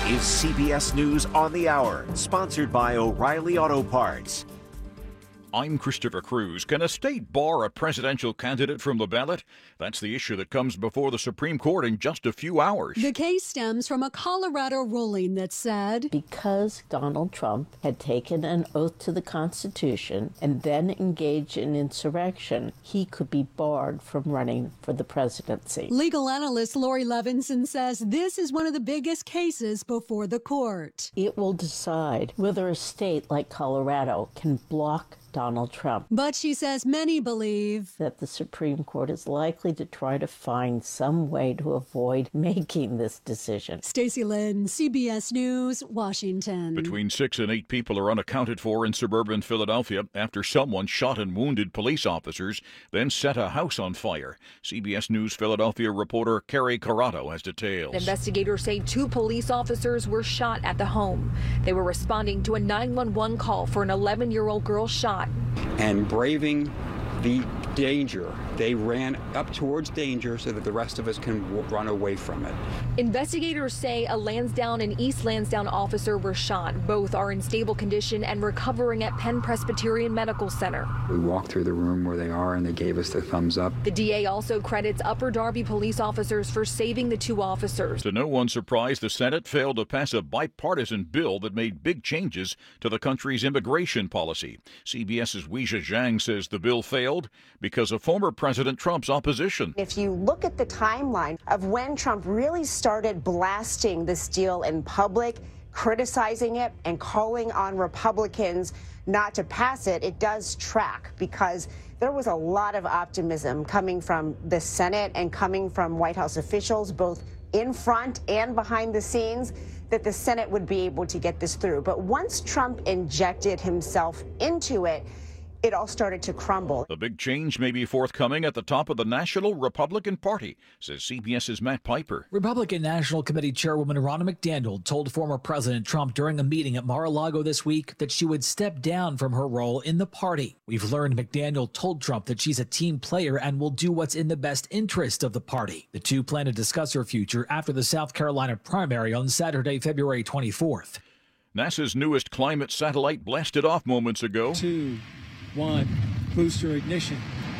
is CBS News on the Hour, sponsored by O'Reilly Auto Parts. I'm Christopher Cruz. Can a state bar a presidential candidate from the ballot? That's the issue that comes before the Supreme Court in just a few hours. The case stems from a Colorado ruling that said, because Donald Trump had taken an oath to the Constitution and then engaged in insurrection, he could be barred from running for the presidency. Legal analyst Lori Levinson says this is one of the biggest cases before the court. It will decide whether a state like Colorado can block Donald Trump. But she says many believe that the Supreme Court is likely to try to find some way to avoid making this decision. Stacey Lynn, CBS News, Washington. Between 6 and 8 people are unaccounted for in suburban Philadelphia after someone shot and wounded police officers, then set a house on fire. CBS News Philadelphia reporter Carrie Corrado has details. Investigators say 2 police officers were shot at the home. They were responding to a 911 call for an 11-year-old girl shot. And braving the danger, they ran up towards danger so that the rest of us can run away from it. Investigators say a Lansdowne and East Lansdowne officer were shot. Both are in stable condition and recovering at Penn Presbyterian Medical Center. We walked through the room where they are and they gave us the thumbs up. The DA also credits Upper Darby police officers for saving the 2 officers. To no one's surprise, the Senate failed to pass a bipartisan bill that made big changes to the country's immigration policy. CBS's Weijia Zhang says the bill failed because of former President Trump's opposition. If you look at the timeline of when Trump really started blasting this deal in public, criticizing it and calling on Republicans not to pass it, it does track because there was a lot of optimism coming from the Senate and coming from White House officials, both in front and behind the scenes, that the Senate would be able to get this through. But once Trump injected himself into it, it all started to crumble. The big change may be forthcoming at the top of the National Republican Party, says CBS's Matt Piper. Republican National Committee Chairwoman Ronna McDaniel told former President Trump during a meeting at Mar-a-Lago this week that she would step down from her role in the party. We've learned McDaniel told Trump that she's a team player and will do what's in the best interest of the party. The two plan to discuss her future after the South Carolina primary on Saturday, February 24th. NASA's newest climate satellite blasted off moments ago. 2, 1, booster ignition,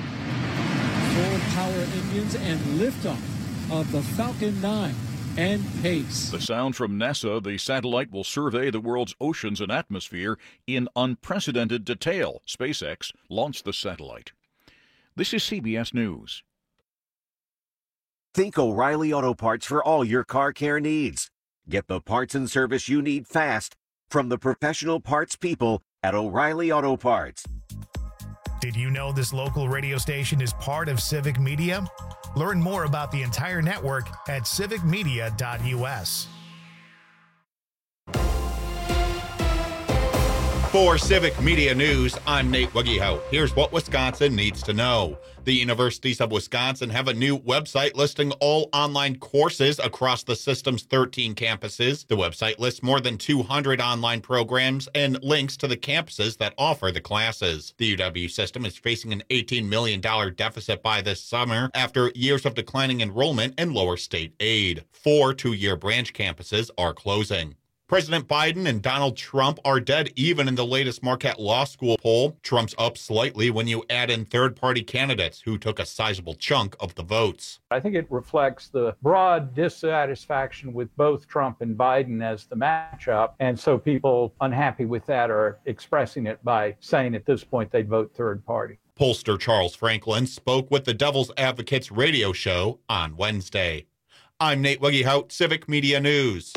full power engines, and liftoff of the Falcon 9 and Pace. The sound from NASA, the satellite will survey the world's oceans and atmosphere in unprecedented detail. SpaceX launched the satellite. This is CBS News. Think O'Reilly Auto Parts for all your car care needs. Get the parts and service you need fast from the professional parts people at O'Reilly Auto Parts. Did you know this local radio station is part of Civic Media? Learn more about the entire network at civicmedia.us. For Civic Media News, I'm Nate Wuggyhout. Here's what Wisconsin needs to know. The Universities of Wisconsin have a new website listing all online courses across the system's 13 campuses. The website lists more than 200 online programs and links to the campuses that offer the classes. The UW system is facing an $18 million deficit by this summer after years of declining enrollment and lower state aid. 4 two-year branch campuses are closing. President Biden and Donald Trump are dead even in the latest Marquette Law School poll. Trump's up slightly when you add in third-party candidates who took a sizable chunk of the votes. I think it reflects the broad dissatisfaction with both Trump and Biden as the matchup. And so people unhappy with that are expressing it by saying at this point they'd vote third party. Pollster Charles Franklin spoke with the Devil's Advocates radio show on Wednesday. I'm Nate Wuggyhout, Civic Media News.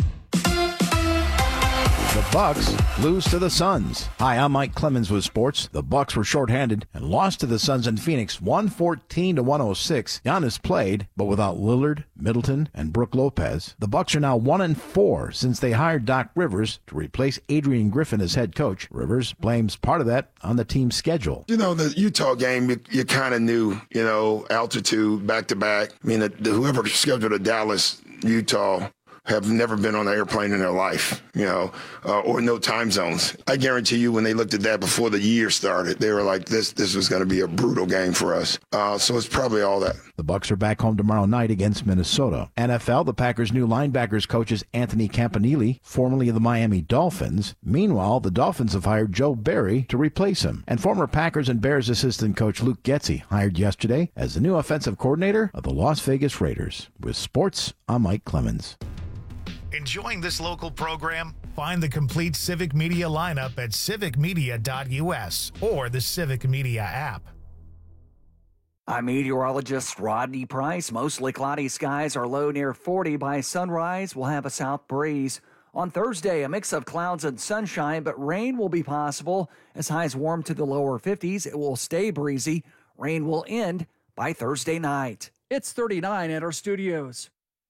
The Bucks lose to the Suns. Hi, I'm Mike Clemens with sports. The Bucks were shorthanded and lost to the Suns in Phoenix 114-106. Giannis played, but without Lillard, Middleton, and Brook Lopez. The Bucks are now 1-4 since they hired Doc Rivers to replace Adrian Griffin as head coach. Rivers blames part of that on the team's schedule. You know, the Utah game, you kind of knew, altitude, back-to-back. I mean, whoever scheduled a Dallas, Utah, have never been on an airplane in their life, or no time zones. I guarantee you when they looked at that before the year started, they were like, this was going to be a brutal game for us. So it's probably all that. The Bucs are back home tomorrow night against Minnesota. NFL, the Packers' new linebackers coach is Anthony Campanile, formerly of the Miami Dolphins. Meanwhile, the Dolphins have hired Joe Barry to replace him. And former Packers and Bears assistant coach Luke Getsy hired yesterday as the new offensive coordinator of the Las Vegas Raiders. With sports, I'm Mike Clemens. Enjoying this local program? Find the complete Civic Media lineup at civicmedia.us or the Civic Media app. I'm meteorologist Rodney Price. Mostly cloudy skies are low near 40 by sunrise. We'll have a south breeze. On Thursday, a mix of clouds and sunshine, but rain will be possible. As highs warm to the lower 50s, it will stay breezy. Rain will end by Thursday night. It's 39 at our studios.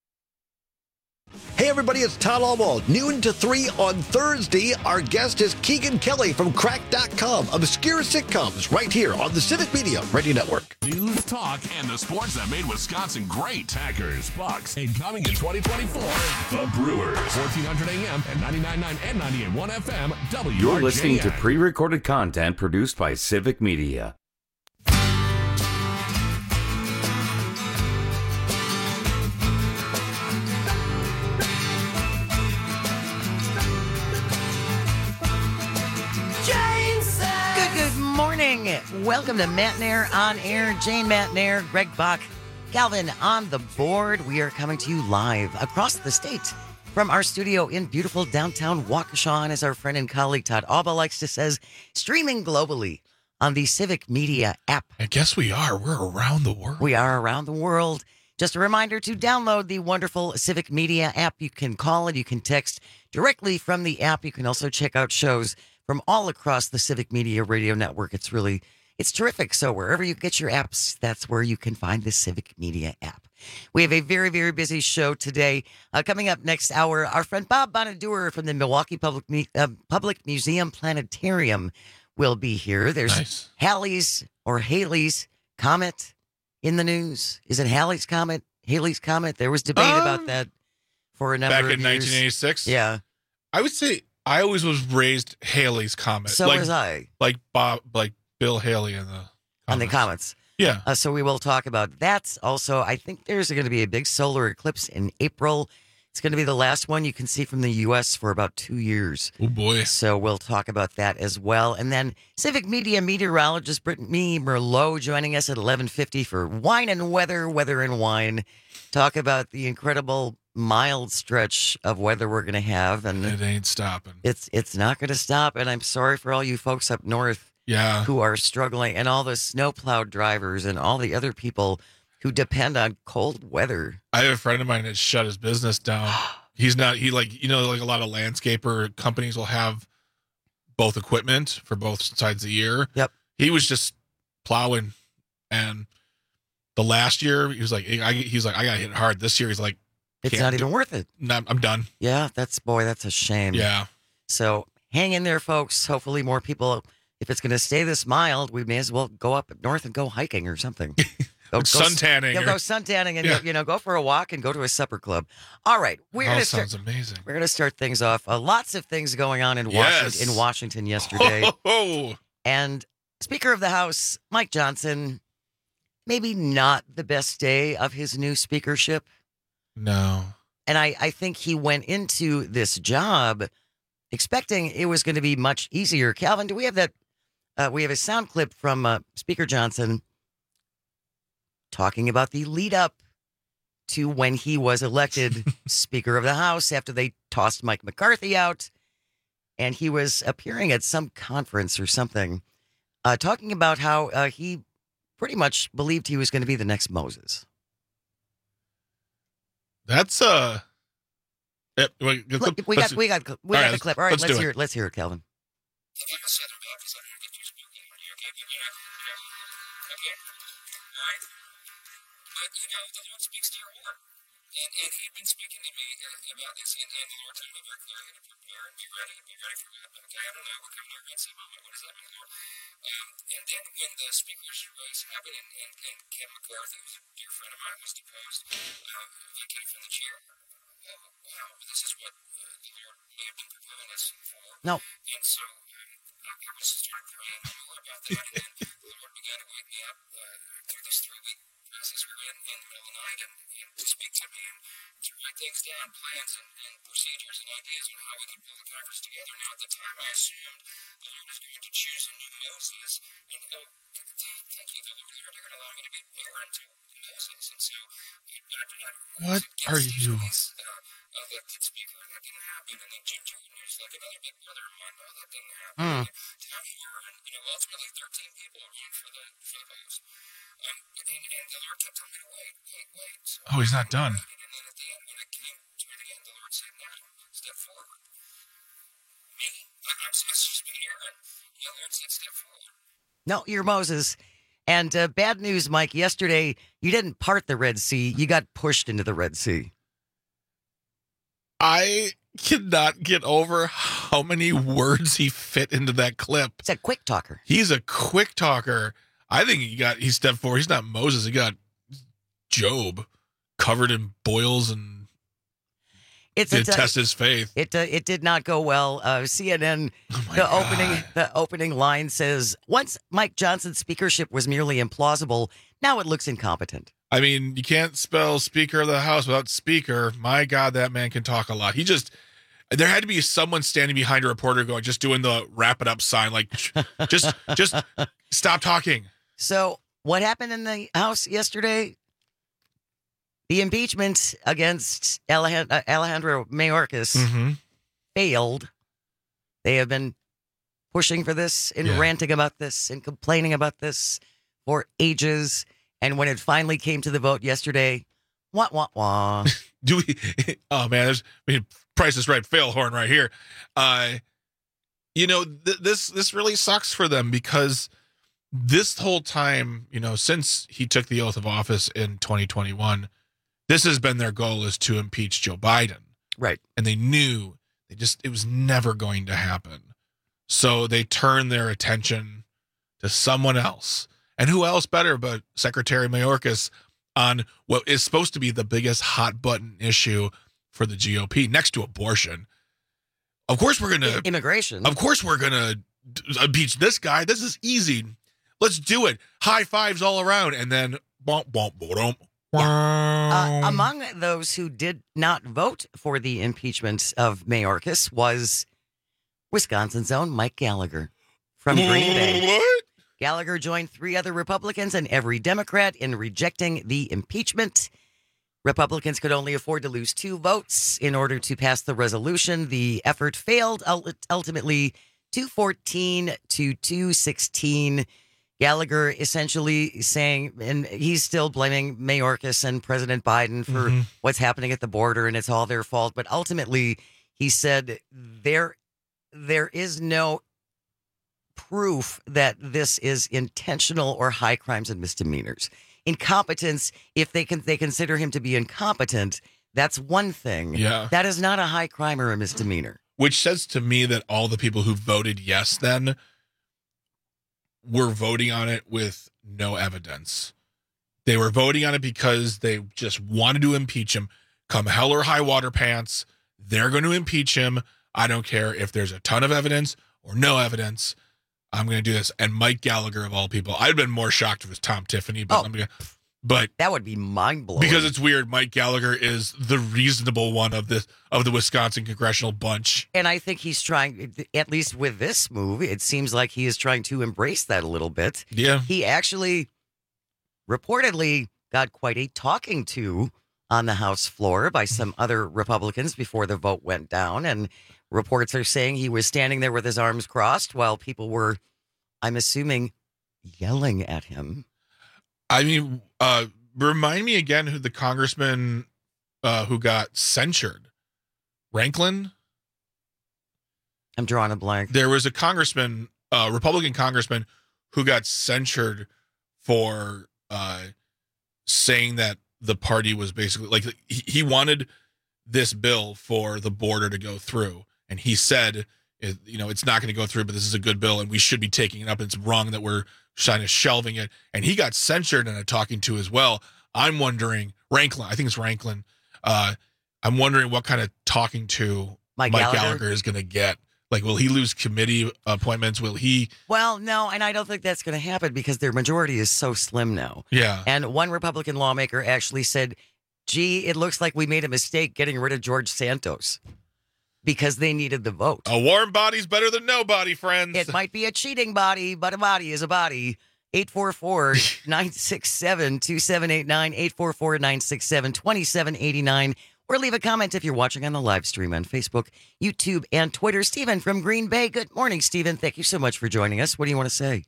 Hey everybody, it's Todd Alwald. Noon to 3 on Thursday. Our guest is Keegan Kelly from Cracked.com. Obscure sitcoms right here on the Civic Media Radio Network. News, talk, and the sports that made Wisconsin great. Packers, Bucks, and coming in 2024, the Brewers. 1400 AM and 99.9 and 98.1 FM, WRJN. You're listening to pre-recorded content produced by Civic Media. Welcome to Matt Nair on Air. Jane Matt Nair, Greg Bach, Calvin on the board. We are coming to you live across the state from our studio in beautiful downtown Waukesha, as our friend and colleague Todd Alba likes to say, streaming globally on the Civic Media app. I guess we are. We're around the world. We are around the world. Just a reminder to download the wonderful Civic Media app. You can call and you can text directly from the app. You can also check out shows from all across the Civic Media Radio Network. It's terrific. So wherever you get your apps, that's where you can find the Civic Media app. We have a very, very busy show today. Coming up next hour, our friend Bob Bonaduer from the Milwaukee Public Museum Planetarium will be here. There's Halley's Comet in the news. Is it Halley's Comet? Halley's Comet? There was debate about that for a number of years. Back in 1986? Yeah. I would say I always was raised Halley's Comet. So was I. Like Bill Haley in the comments. Yeah. So we will talk about that. Also, I think there's going to be a big solar eclipse in April. It's going to be the last one you can see from the U.S. for about 2 years. Oh, boy. So we'll talk about that as well. And then Civic Media meteorologist Brittany Merlot joining us at 11:50 for Wine and Weather, Weather and Wine. Talk about the incredible mild stretch of weather we're going to have. And it ain't stopping. It's not going to stop. And I'm sorry for all you folks up north. Yeah. Who are struggling, and all the snowplow drivers and all the other people who depend on cold weather. I have a friend of mine that shut his business down. Like a lot of landscaper companies will have both equipment for both sides of the year. Yep. He was just plowing, and the last year he was like, I got hit hard. This year he's like, it's not even worth it. I'm done. Yeah, that's a shame. Yeah. So hang in there, folks. Hopefully more people. If it's going to stay this mild, we may as well go up north and go hiking or something. Go suntanning. Go suntanning and go for a walk and go to a supper club. All right, sounds amazing. We're going to start things off. Lots of things going on in Washington yesterday. And Speaker of the House Mike Johnson, maybe not the best day of his new speakership. No. And I think he went into this job expecting it was going to be much easier. Calvin, do we have that? We have a sound clip from Speaker Johnson talking about the lead up to when he was elected Speaker of the House after they tossed Mike McCarthy out. And he was appearing at some conference or something, talking about how he pretty much believed he was going to be the next Moses. That's we got the clip. All right, let's hear it. Let's hear it, Calvin. And he had been speaking to me about this, and the Lord told me very clearly to prepare and be ready for that. Okay, I don't know what kind of going to say, what does that mean, Lord? And then when the speaker's race happened, and Ken McCarthy, who's a dear friend of mine, was deposed, vacated from the chair. wow, this is what the Lord may have been preparing us for. No. And so I was started praying more about that, and then the Lord began to wake me up through this 3-week process we were in the middle of the night, and to speak to me and to write things down, plans and procedures and ideas on how we could pull the conference together. Now, at the time, I assumed the Lord was going to choose a new Moses, and thank you, the Lord, you're going to allow me to be born to Moses. And so What are you? Elected speaker, and that didn't happen. And then Jim Jordan, who's like another big brother of mine, that didn't happen. Down here, and ultimately 13 people ran for the post. And the Lord kept telling me to wait. So Oh, he's not done. And then at the end, when it came to the end, the Lord said, "Now, step forward." Me? I'm supposed to just be here, and the Lord said, "Step forward." No, you're Moses. And bad news, Mike. Yesterday, you didn't part the Red Sea. You got pushed into the Red Sea. I cannot get over how many words he fit into that clip. He's a quick talker. He's a quick talker. I think he stepped forward. He's not Moses. He got Job covered in boils and test his faith. It did not go well. CNN, the opening line says, once Mike Johnson's speakership was merely implausible, now it looks incompetent. I mean, you can't spell Speaker of the House without speaker. My God, that man can talk a lot. There had to be someone standing behind a reporter going, just doing the wrap it up sign, like, just stop talking. So what happened in the House yesterday? The impeachment against Alejandro Mayorkas failed. They have been pushing for this and ranting about this and complaining about this for ages. And when it finally came to the vote yesterday, wah. Do we? Oh man, Price is Right fail horn right here. This really sucks for them because this whole time, since he took the oath of office in 2021, this has been their goal, is to impeach Joe Biden. Right. And they knew it was never going to happen. So they turned their attention to someone else. And who else better but Secretary Mayorkas on what is supposed to be the biggest hot button issue for the GOP next to abortion. Of course we're going to... Immigration. Of course we're going to impeach this guy. This is easy. Let's do it. High fives all around. And then... Among those who did not vote for the impeachment of Mayorkas was Wisconsin's own Mike Gallagher from Green Bay. What? Gallagher joined 3 other Republicans and every Democrat in rejecting the impeachment. Republicans could only afford to lose 2 votes in order to pass the resolution. The effort failed, ultimately 214 to 216. Gallagher essentially saying, and he's still blaming Mayorkas and President Biden for what's happening at the border, and it's all their fault. But ultimately, he said there is no proof that this is intentional or high crimes and misdemeanors. Incompetence, if they consider him to be incompetent, that's one thing. Yeah. That is not a high crime or a misdemeanor. Which says to me that all the people who voted yes then were voting on it with no evidence. They were voting on it because they just wanted to impeach him. Come hell or high water pants, they're going to impeach him. I don't care if there's a ton of evidence or no evidence. I'm going to do this. And Mike Gallagher, of all people, I'd been more shocked if it was Tom Tiffany, but that would be mind blowing. Because it's weird. Mike Gallagher is the reasonable one of the Wisconsin congressional bunch. And I think he's trying, at least with this move, it seems like he is trying to embrace that a little bit. Yeah. He actually reportedly got quite a talking to on the House floor by some other Republicans before the vote went down. And reports are saying he was standing there with his arms crossed while people were, I'm assuming, yelling at him. I mean, remind me again who the congressman who got censured. Ranklin? I'm drawing a blank. There was a congressman, Republican congressman, who got censured for saying that the party was basically like he wanted this bill for the border to go through. And he said, it's not going to go through, but this is a good bill and we should be taking it up. It's wrong that we're kind of shelving it. And he got censured in a talking to as well. I'm wondering, Ranklin, I think it's Ranklin, I'm wondering what kind of talking to Mike Gallagher is going to get. Like, will he lose committee appointments? Will he? Well, no, and I don't think that's going to happen because their majority is so slim now. Yeah. And one Republican lawmaker actually said, gee, it looks like we made a mistake getting rid of George Santos because they needed the vote. A warm body's better than nobody, friends. It might be a cheating body, but a body is a body. 844-967-2789, 844-967-2789. Or leave a comment if you're watching on the live stream on Facebook, YouTube, and Twitter. Stephen from Green Bay. Good morning, Stephen. Thank you so much for joining us. What do you want to say?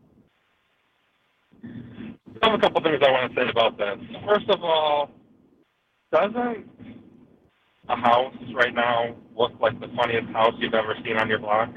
I have a couple things I want to say about this. First of all, doesn't a house right now look like the funniest house you've ever seen on your block?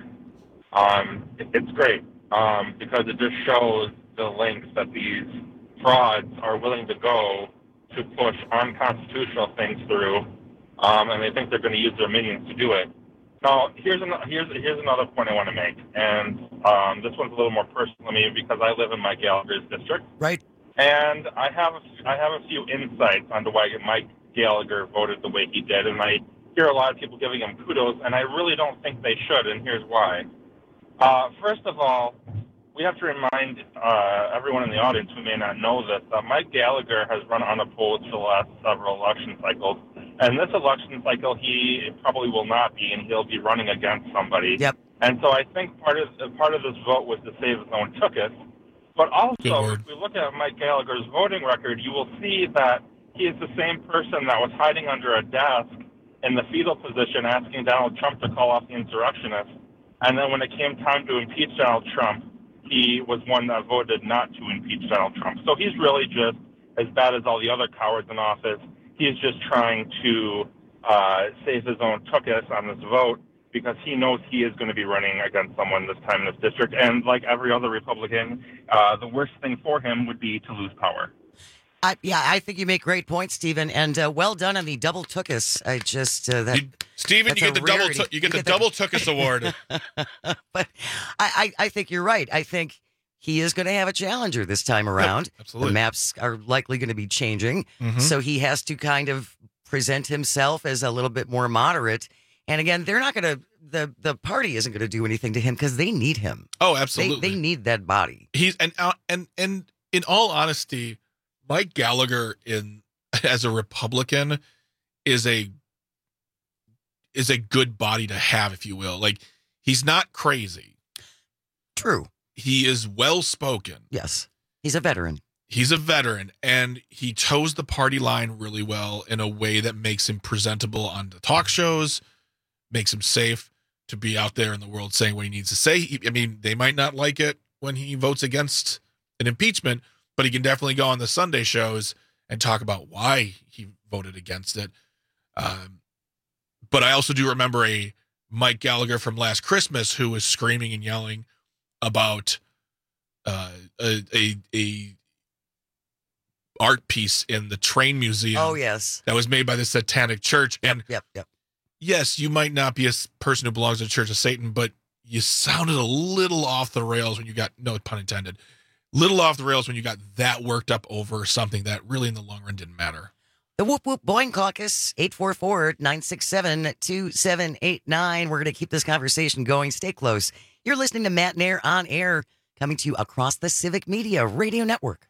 It's great because it just shows the lengths that these frauds are willing to go to push unconstitutional things through, and they think they're going to use their minions to do it. Now, here's another point I want to make, and this one's a little more personal to me because I live in Mike Gallagher's district. Right. And I have a few insights onto why Mike Gallagher voted the way he did, and I hear a lot of people giving him kudos, and I really don't think they should, and here's why. First of all, we have to remind everyone in the audience who may not know this, Mike Gallagher has run unopposed for the last several election cycles. And this election cycle, he probably will not be, and he'll be running against somebody. Yep. And so I think part of this vote was to save his own tuchus. But also, if we look at Mike Gallagher's voting record, you will see that he is the same person that was hiding under a desk in the fetal position asking Donald Trump to call off the insurrectionists. And then when it came time to impeach Donald Trump, he was one that voted not to impeach Donald Trump. So he's really just as bad as all the other cowards in office. He's just trying to save his own tuchus on this vote because he knows he is going to be running against someone this time in this district. And like every other Republican, the worst thing for him would be to lose power. I think you make great points, Stephen, and well done on the double tuchus. Stephen, you get the double tuchus award. But I think you're right. I think he is going to have a challenger this time around. Yep, absolutely. The maps are likely going to be changing, so he has to kind of present himself as a little bit more moderate. And again, they're not going to. The party isn't going to do anything to him because they need him. Oh, absolutely. They need that body. He's and in all honesty, Mike Gallagher as a Republican is a good body to have, if you will. Like, he's not crazy. True. He is well spoken. Yes. He's a veteran. He's a veteran, and he toes the party line really well in a way that makes him presentable on the talk shows, makes him safe to be out there in the world saying what he needs to say. I mean, they might not like it when he votes against an impeachment, but he can definitely go on the Sunday shows and talk about why he voted against it. But I also do remember a Mike Gallagher from last Christmas who was screaming and yelling about a art piece in the Train Museum. Oh, yes. That was made by the Satanic Church. And Yep. yes, you might not be a person who belongs to the Church of Satan, but you sounded a little off the rails when you got, no pun intended, little off the rails when you got that worked up over something that really in the long run didn't matter. The Whoop Whoop Boing Caucus, 844-967-2789. We're going to keep this conversation going. Stay close. You're listening to Matt Nair on air, coming to you across the Civic Media Radio Network.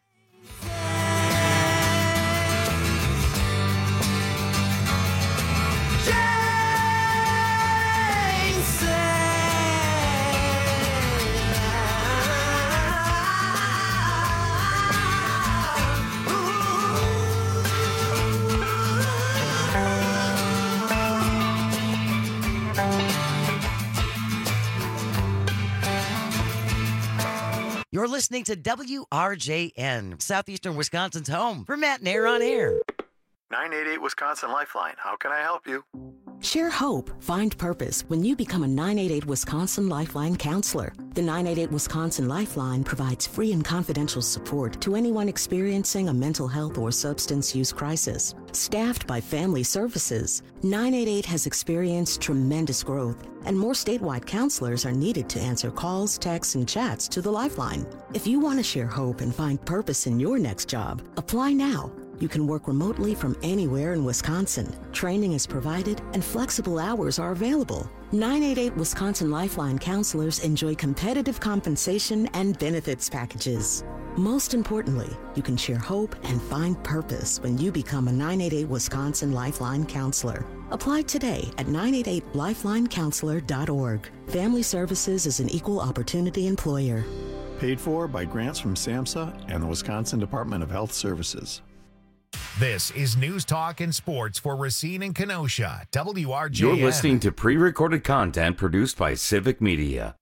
You're listening to WRJN, Southeastern Wisconsin's home for Matt Nair on air. 988 Wisconsin Lifeline. How can I help you? Share hope, find purpose when you become a 988 Wisconsin Lifeline counselor. The 988 Wisconsin Lifeline provides free and confidential support to anyone experiencing a mental health or substance use crisis. Staffed by Family Services, 988 has experienced tremendous growth, and more statewide counselors are needed to answer calls, texts, and chats to the Lifeline. If you want to share hope and find purpose in your next job, apply now. You can work remotely from anywhere in Wisconsin. Training is provided and flexible hours are available. 988 Wisconsin Lifeline counselors enjoy competitive compensation and benefits packages. Most importantly, you can share hope and find purpose when you become a 988 Wisconsin Lifeline counselor. Apply today at 988lifelinecounselor.org. Family Services is an equal opportunity employer. Paid for by grants from SAMHSA and the Wisconsin Department of Health Services. This is News Talk and Sports for Racine and Kenosha, WRJN. You're listening to pre-recorded content produced by Civic Media.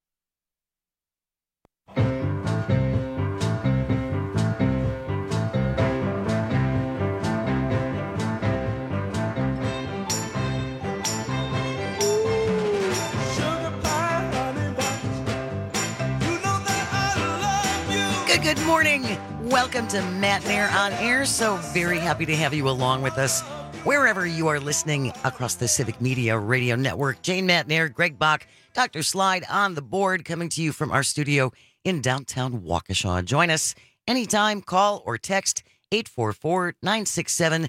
Good morning. Welcome to Matt Nair on Air. So very happy to have you along with us wherever you are listening across the Civic Media Radio Network. Jane Matt Nair, Greg Bach, Dr. Slide on the board, coming to you from our studio in downtown Waukesha. Join us anytime. Call or text 844-967-2789,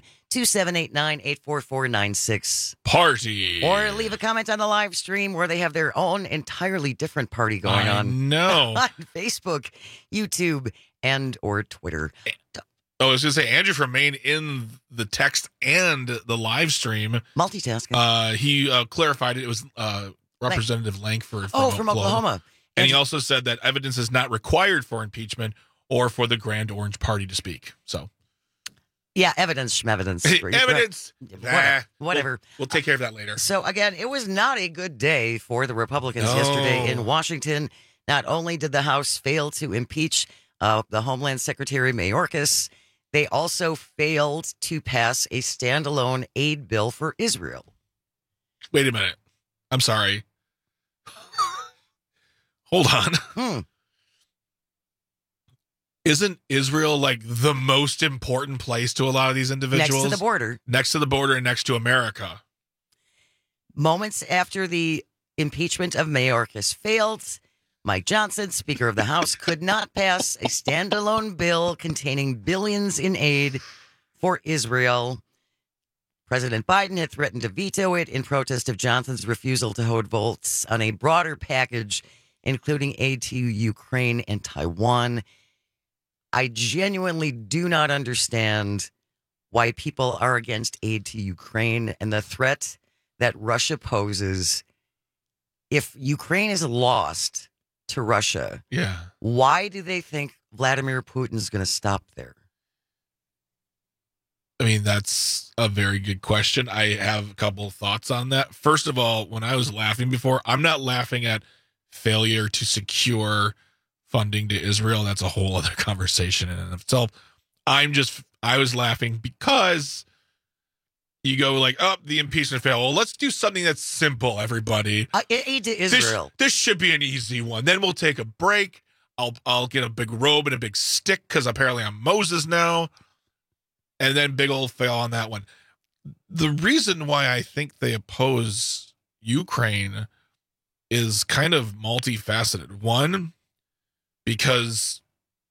844-96 Party. Or leave a comment on the live stream where they have their own entirely different party going on. No. On Facebook, YouTube, and or Twitter. Oh, I was going to say, Andrew from Maine in the text and the live stream. Multitasking. He clarified it. It was Representative Langford from Oklahoma. And he also said that evidence is not required for impeachment or for the Grand Orange Party to speak. So, yeah, evidence. Evidence. Whatever. We'll take care of that later. So, again, it was not a good day for the Republicans yesterday in Washington. Not only did the House fail to impeach the Homeland Secretary Mayorkas, they also failed to pass a standalone aid bill for Israel. Wait a minute. I'm sorry. Hold on. Isn't Israel like the most important place to a lot of these individuals? Next to the border. Next to the border and next to America. Moments after the impeachment of Mayorkas failed, Mike Johnson, Speaker of the House, could not pass a standalone bill containing billions in aid for Israel. President Biden had threatened to veto it in protest of Johnson's refusal to hold votes on a broader package, including aid to Ukraine and Taiwan. I genuinely do not understand why people are against aid to Ukraine and the threat that Russia poses. If Ukraine is lost to Russia, why do they think Vladimir Putin is going to stop there? I mean, that's a very good question. I have a couple of thoughts on that. First of all, when I was laughing before, I'm not laughing at failure to secure funding to Israel. That's a whole other conversation in and of itself. I was laughing because you go like, the impeachment failed. Well, let's do something that's simple, everybody. Aid to Israel. This should be an easy one. Then we'll take a break. I'll get a big robe and a big stick because apparently I'm Moses now. And then big old fail on that one. The reason why I think they oppose Ukraine is kind of multifaceted. One, because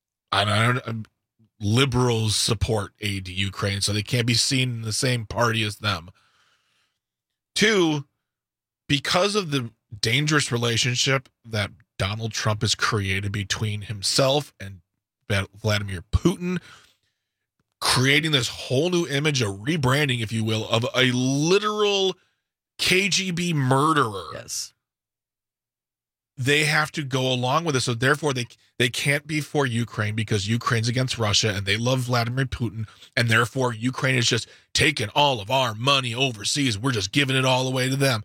liberals support aid to Ukraine, so they can't be seen in the same party as them. Two, because of the dangerous relationship that Donald Trump has created between himself and Vladimir Putin, creating this whole new image, a rebranding, if you will, of a literal KGB murderer. Yes. They have to go along with it. So therefore they can't be for Ukraine because Ukraine's against Russia and they love Vladimir Putin. And therefore Ukraine is just taking all of our money overseas. We're just giving it all away to them.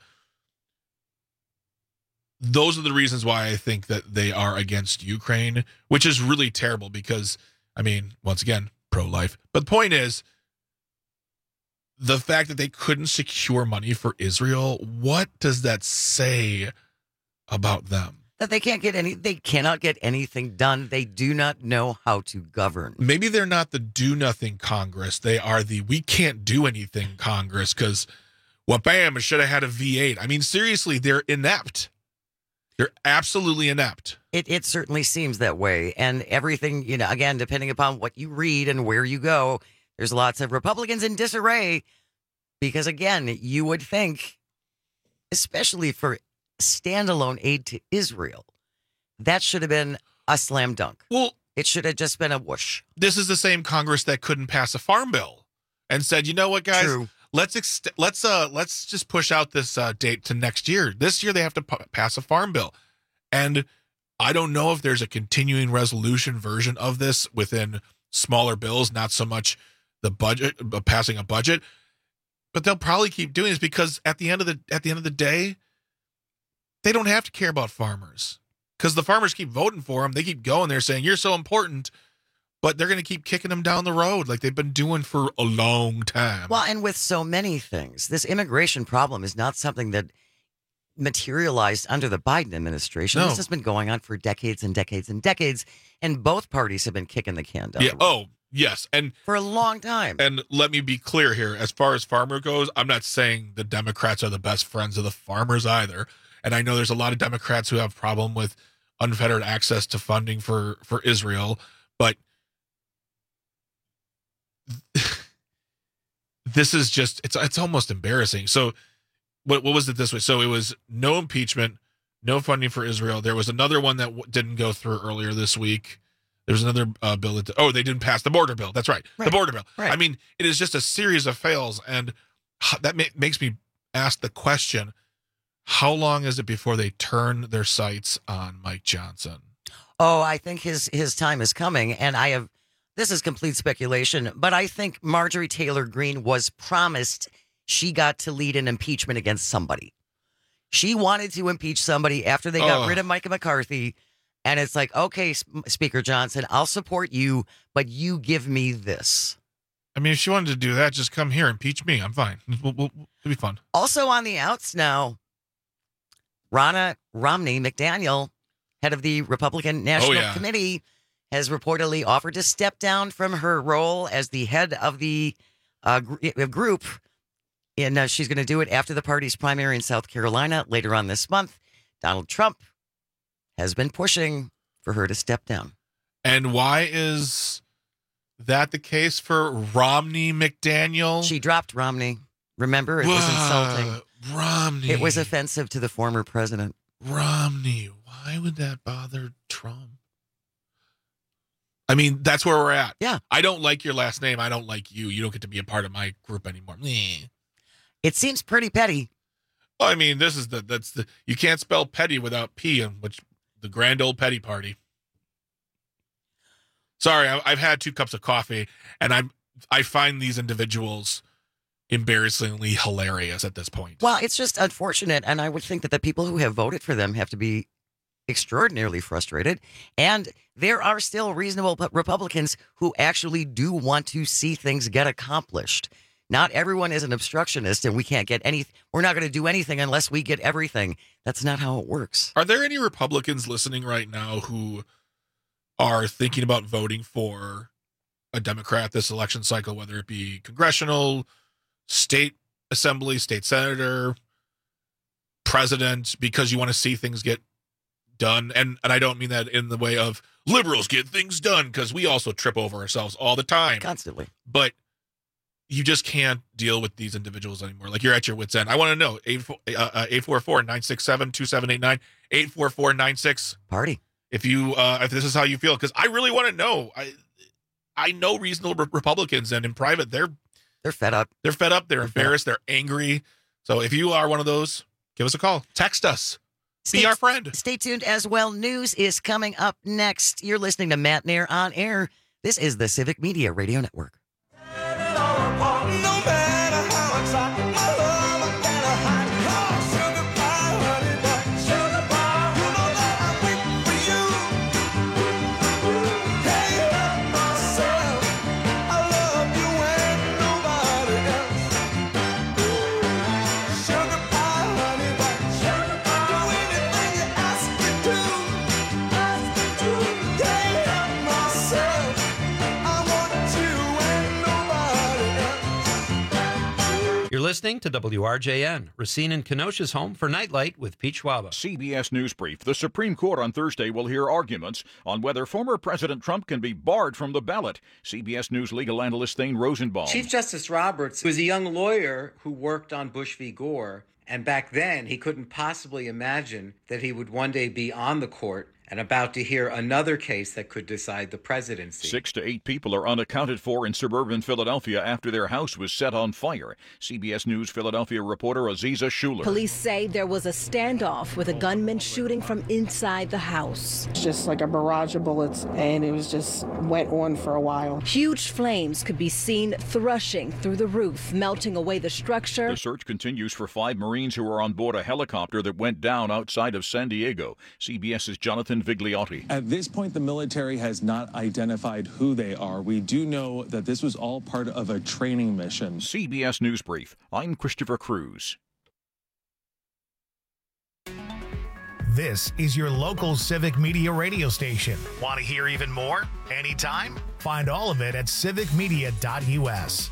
Those are the reasons why I think that they are against Ukraine, which is really terrible because, I mean, once again, pro-life. But the point is, the fact that they couldn't secure money for Israel, what does that say about them? That they cannot get anything done. They do not know how to govern. Maybe they're not the do-nothing Congress. They are the we can't do anything Congress because, well, bam, I should have had a V8. I mean, seriously, they're inept. They're absolutely inept. It certainly seems that way. And everything, again, depending upon what you read and where you go, There's lots of Republicans in disarray because, again, you would think, especially for standalone aid to Israel, that should have been a slam dunk. Well, it should have just been a whoosh. This is the same Congress that couldn't pass a farm bill and said, you know what, guys? True. Let's just push out this date to next year. This year they have to pass a farm bill. And I don't know if there's a continuing resolution version of this within smaller bills, not so much the budget, passing a budget, but they'll probably keep doing this because at the end of the day, they don't have to care about farmers because the farmers keep voting for them. They keep going there saying, you're so important, but they're going to keep kicking them down the road like they've been doing for a long time. Well, and with so many things, this immigration problem is not something that materialized under the Biden administration. No. This has been going on for decades and decades and decades, and both parties have been kicking the can down the road. Oh, yes. And for a long time. And let me be clear here. As far as farmer goes, I'm not saying the Democrats are the best friends of the farmers either. And I know there's a lot of Democrats who have problem with unfettered access to funding for Israel, but this is just, it's almost embarrassing. So what was it this way? So it was no impeachment, no funding for Israel. There was another one that didn't go through earlier this week. There was another bill that, they didn't pass the border bill. That's right. The border bill. Right. I mean, it is just a series of fails. And that makes me ask the question, how long is it before they turn their sights on Mike Johnson? Oh, I think his time is coming. And this is complete speculation, but I think Marjorie Taylor Greene was promised she got to lead an impeachment against somebody. She wanted to impeach somebody after they got rid of Mike McCarthy. And it's like, okay, Speaker Johnson, I'll support you, but you give me this. I mean, if she wanted to do that, just come here, impeach me. I'm fine. It'll be fun. Also on the outs now, Ronna Romney McDaniel, head of the Republican National Committee, has reportedly offered to step down from her role as the head of the group. And she's going to do it after the party's primary in South Carolina later on this month. Donald Trump has been pushing for her to step down. And why is that the case for Romney McDaniel? She dropped Romney. Remember, it was insulting. Romney. It was offensive to the former president. Romney. Why would that bother Trump? I mean, that's where we're at. Yeah. I don't like your last name. I don't like you. You don't get to be a part of my group anymore. It seems pretty petty. I mean, that's the you can't spell petty without P, in which the grand old petty party. Sorry, I've had 2 cups of coffee, and I find these individuals embarrassingly hilarious at this point. Well, it's just unfortunate, and I would think that the people who have voted for them have to be extraordinarily frustrated. And there are still reasonable Republicans who actually do want to see things get accomplished. Not everyone is an obstructionist, and we can't get we're not going to do anything unless we get everything. That's not how it works. Are there any Republicans listening right now who are thinking about voting for a Democrat this election cycle, whether it be congressional, state assembly, state senator, president, because you want to see things get done? And I don't mean that in the way of liberals get things done, because we also trip over ourselves all the time. Constantly. But you just can't deal with these individuals anymore. Like, you're at your wit's end. I want to know, 844-967-2789, 844-96. Party. If this is how you feel, because I really want to know. I know reasonable Republicans, and in private, they're fed up. They're fed up. They're embarrassed. They're angry. So if you are one of those, give us a call. Text us. Be our friend. Stay tuned as well. News is coming up next. You're listening to Matt Nair on Air. This is the Civic Media Radio Network. listening to WRJN, Racine and Kenosha's home for Nightlight with Pete Schwaba. CBS News Brief. The Supreme Court on Thursday will hear arguments on whether former President Trump can be barred from the ballot. CBS News legal analyst Thane Rosenbaum. Chief Justice Roberts was a young lawyer who worked on Bush v. Gore, and back then he couldn't possibly imagine that he would one day be on the court and about to hear another case that could decide the presidency. 6 to 8 people are unaccounted for in suburban Philadelphia after their house was set on fire. CBS News Philadelphia reporter Aziza Schuler. Police say there was a standoff with a gunman shooting from inside the house. Just like a barrage of bullets, and it was just went on for a while. Huge flames could be seen thrushing through the roof, melting away the structure. The search continues for 5 Marines who were on board a helicopter that went down outside of San Diego. CBS's Jonathan Vigliotti. At this point, the military has not identified who they are. We do know that this was all part of a training mission. CBS News Brief. I'm Christopher Cruz. This is your local Civic Media radio station. Want to hear even more? Anytime? Find all of it at civicmedia.us.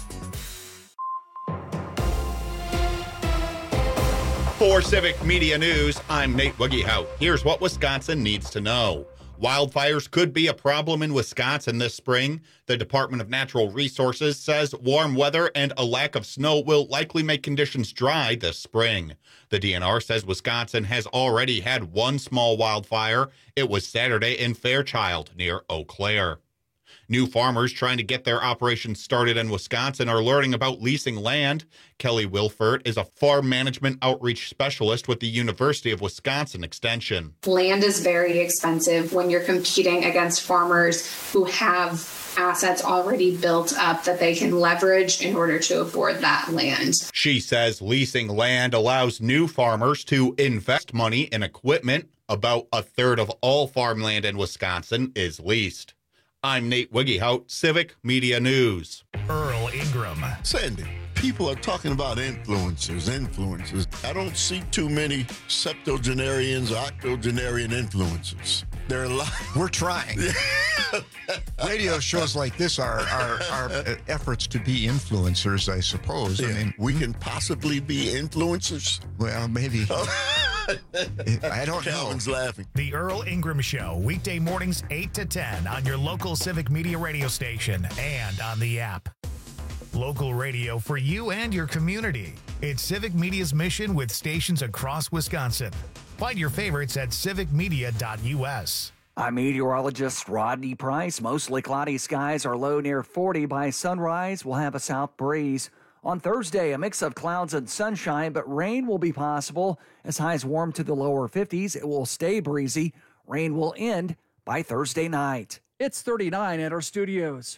For Civic Media News, I'm Nate Wiggyhout. Here's what Wisconsin needs to know. Wildfires could be a problem in Wisconsin this spring. The Department of Natural Resources says warm weather and a lack of snow will likely make conditions dry this spring. The DNR says Wisconsin has already had one small wildfire. It was Saturday in Fairchild near Eau Claire. New farmers trying to get their operations started in Wisconsin are learning about leasing land. Kelly Wilford is a farm management outreach specialist with the University of Wisconsin Extension. Land is very expensive when you're competing against farmers who have assets already built up that they can leverage in order to afford that land. She says leasing land allows new farmers to invest money in equipment. About a third of all farmland in Wisconsin is leased. I'm Nate Wiggyhout, Civic Media News. Earl Ingram. Sandy, people are talking about influencers. I don't see too many septuagenarians or octogenarian influencers. There are a lot. We're trying. Radio shows like this are efforts to be influencers, I suppose. Yeah. I mean, we can possibly be influencers. Well, maybe. I don't know. Calvin's laughing. The Earl Ingram Show, weekday mornings 8 to 10 on your local Civic Media radio station and on the app. Local radio for you and your community. It's Civic Media's mission with stations across Wisconsin. Find your favorites at civicmedia.us. I'm meteorologist Rodney Price. Mostly cloudy skies are low near 40 by sunrise. We'll have a south breeze. On Thursday, a mix of clouds and sunshine, but rain will be possible. As highs warm to the lower 50s, it will stay breezy. Rain will end by Thursday night. It's 39 at our studios.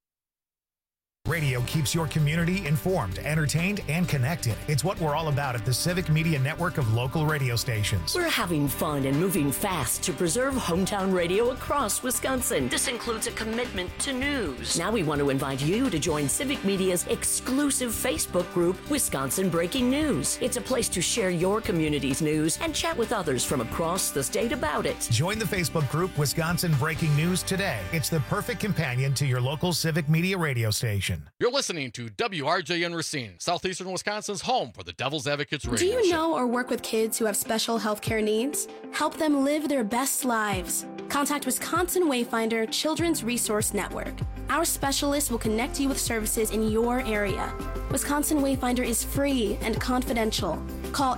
Radio keeps your community informed, entertained, and connected. It's what we're all about at the Civic Media network of local radio stations. We're having fun and moving fast to preserve hometown radio across Wisconsin. This includes a commitment to news. Now we want to invite you to join Civic Media's exclusive Facebook group, Wisconsin Breaking News. It's a place to share your community's news and chat with others from across the state about it. Join the Facebook group Wisconsin Breaking News today. It's the perfect companion to your local Civic Media radio station. You're listening to WRJN Racine, Southeastern Wisconsin's home for the Devil's Advocates Radio. Do you know or work with kids who have special healthcare needs? Help them live their best lives. Contact Wisconsin Wayfinder Children's Resource Network. Our specialists will connect you with services in your area. Wisconsin Wayfinder is free and confidential. Call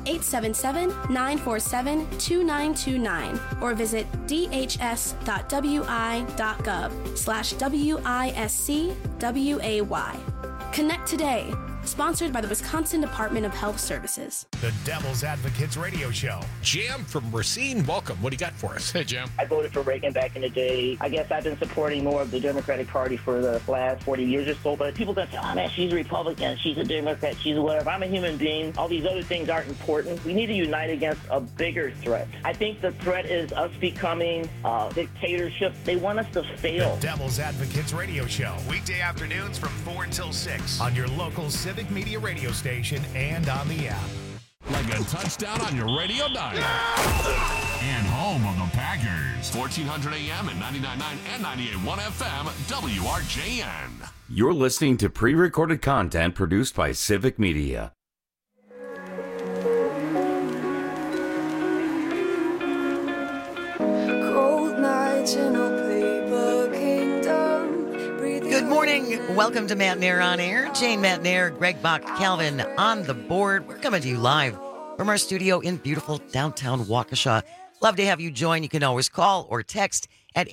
877-947-2929 or visit dhs.wi.gov/WISCWAY. Connect today. Sponsored by the Wisconsin Department of Health Services. The Devil's Advocates Radio Show. Jam from Racine, welcome. What do you got for us? Hey, Jam. I voted for Reagan back in the day. I guess I've been supporting more of the Democratic Party for the last 40 years or so, but people don't say, oh man, she's a Republican, she's a Democrat, she's a whatever. I'm a human being. All these other things aren't important. We need to unite against a bigger threat. I think the threat is us becoming a dictatorship. They want us to fail. The Devil's Advocates Radio Show. Weekday afternoons from 4 until 6 on your local Civic Media radio station and on the app. Like a touchdown on your radio dial. And home of the Packers. 1400 AM and 99.9 and 98.1 FM, WRJN. You're listening to pre-recorded content produced by Civic Media. morning. Welcome to Matt Nair on Air. Jane Matt Nair, Greg Bach, Calvin on the board. We're coming to you live from our studio in beautiful downtown Waukesha. Love to have you join. You can always call or text at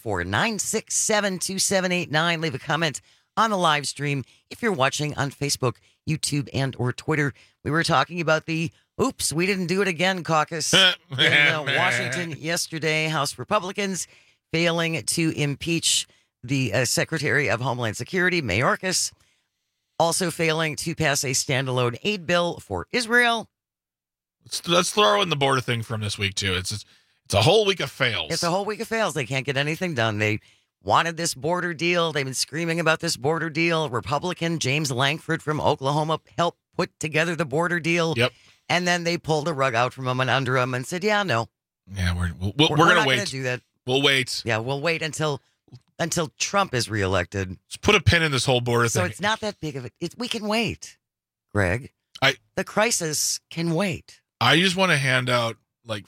844-967-2789. Leave a comment on the live stream if you're watching on Facebook, YouTube, and or Twitter. We were talking about the Oops, We Didn't Do It Again caucus in Washington yesterday. House Republicans failing to impeach the Secretary of Homeland Security, Mayorkas, also failing to pass a standalone aid bill for Israel. Let's throw in the border thing from this week, too. It's a whole week of fails. It's a whole week of fails. They can't get anything done. They wanted this border deal. They've been screaming about this border deal. Republican James Langford from Oklahoma helped put together the border deal. Yep. And then they pulled the rug out from him and under him and said, yeah, no. Yeah, we're going to wait. Do that. We'll wait. Yeah, we'll wait until Trump is reelected. Let's put a pin in this whole border thing. So it's not that big of it. We can wait, Greg. The crisis can wait. I just want to hand out like